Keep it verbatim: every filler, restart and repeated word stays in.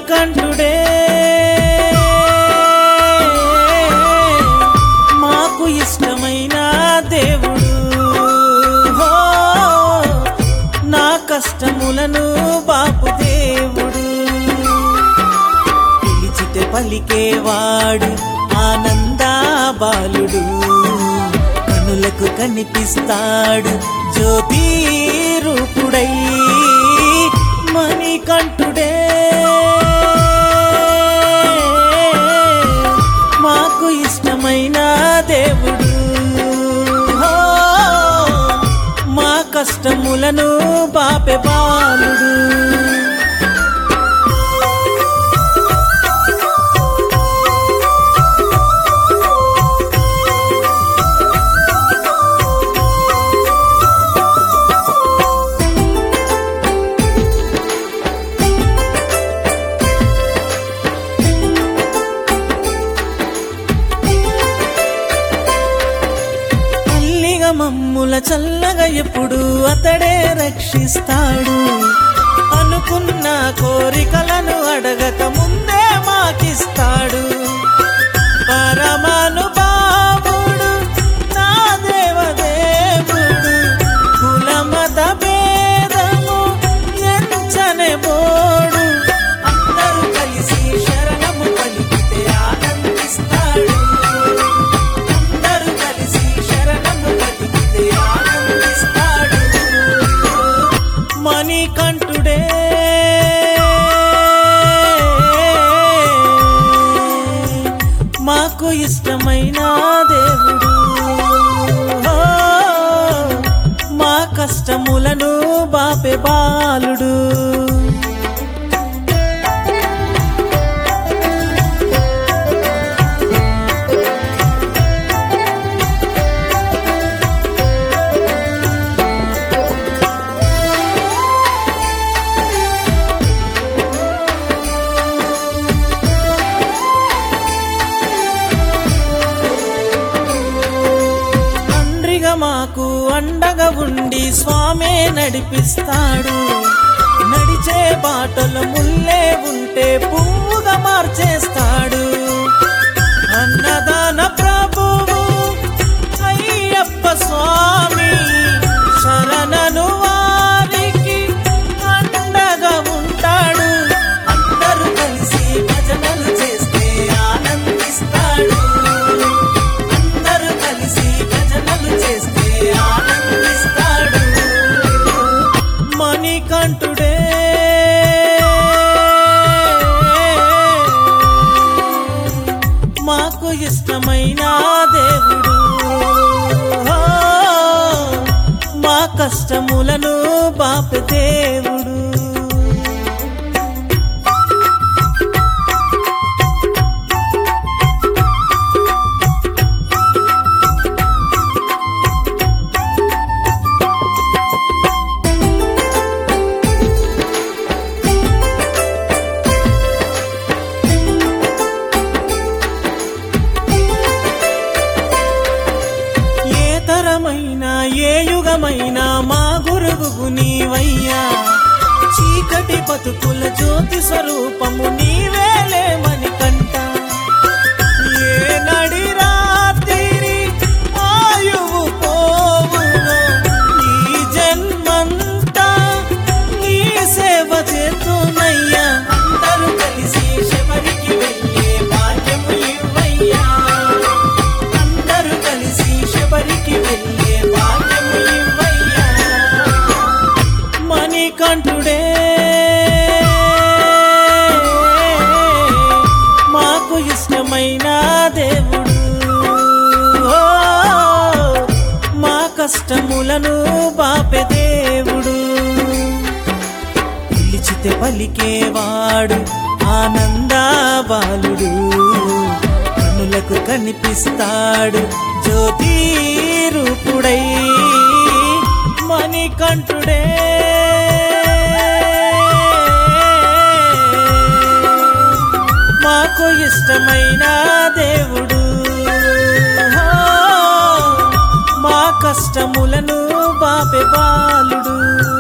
మణికంఠుడే మాకు ఇష్టమైన దేవుడు. హో నా కష్టములను బాపు దేవుడు. పిలిచితే పలికేవాడు ఆనందా బాలుడు. కనులకు కనిపిస్తాడు జ్యోతి రూపుడై. మణికంఠుడే మాకు ఇష్టమైన దేవుడు. హో మా కష్టములను బాపే బాలుడు. మమ్ముల చల్లగా ఎప్పుడు అతడే రక్షిస్తాడు. అనుకున్న కోరికలను అడగక ముందే మాకిస్తాడు. పరమానుభావుడు నా దేవదేవుడు. కులమత భేదము ఎంచనే బోడు. అందరూ కలిసి శరణము పలికితే ఆనందిస్తాడు. మణికంఠుడే మాకు ఇష్టమైన దేవుడు. మా కష్టములను బాపే బాలుడు. మాకు అండగా ఉండి స్వామే నడిపిస్తాడు. నడిచే బాటలు ముల్లే ఉంటే పువ్వుగా మార్చేస్తాడు. అన్నదాన ప్రభువు అయ్యప్ప స్వామి శరణను వారికి అండగా ఉంటాడు. అందరూ కలిసి భజనలు చేస్తే ఆనందిస్తాడు. అందరూ కలిసి భజనలు చేస్తే ఆనందిస్తాడు. మణికంఠుడే మాకు ఇష్టమైన దేవుడు. మా కష్టములను బాపే దేవుడు. ఏ యుగమైనా మా గురువు నీవయ్యా. చీకటి బతుకుల జ్యోతి స్వరూపము నీవేలే మణికంఠ. ఏ నడి రాత్రి ఆయువు పోవును ఈ జన్మంతా నీ సేవ చేతునయ్యా. అందరూ కలిసి శబరికి వెళ్ళే భాగ్యము ఇవ్వయ్యా. అందరూ కలిసి శబరికి వెళ్ళే భాగ్యము ఇవ్వయ్యా. మణికంఠుడే మాకు ఇష్టమైన దేవుడు. మా కష్టములను బాపే దేవుడు. పిలిచితే పలికేవాడు ఆనందా బాలుడు. కనులకు కనిపిస్తాడు జ్యోతి రూపుడై. మణికంఠుడే మాకు ఇష్టమైన దేవుడు. మా కష్టములను బాపే బాలుడు.